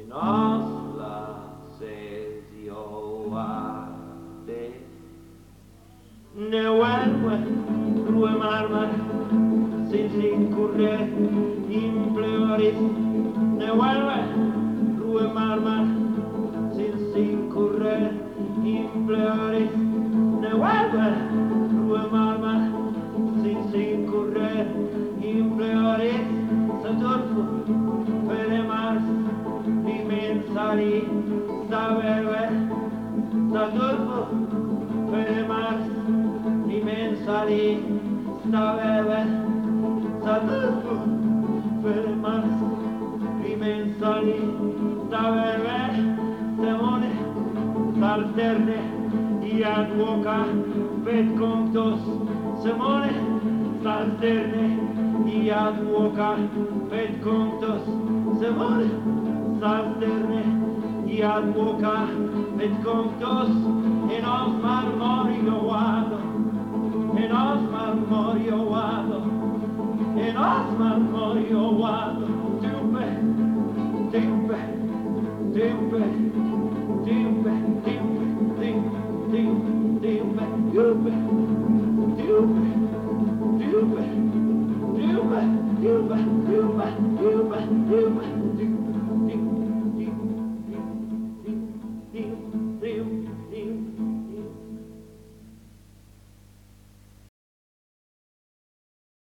nos lases ioate. Ne vuelve rue marmar, sin incurrer in pleuris. Ne vuelve rue marmar, sin incurrer in pleuris. Ne vuelve rue marmar, sin incurrer in pleuris. Saturfo, fere mars, dimensari, saberve. Saturfo, fere mars, dimensari, saberve. Saturfo, fere mars, dimensari, saberve. Semone, salterne, iad voca, vet conctos. Semone, salterne, iad voca, vet conctos. Semone, salterne, iad voca, vet conctos. En os marmorio vado, en os marmorio vado, en os marmorio vado. Timpe, timpe, timpe, timpe, timpe, timpe, timpe, timpe, timpe, timpe, timpe, timpe, timpe, timpe, timpe, timpe.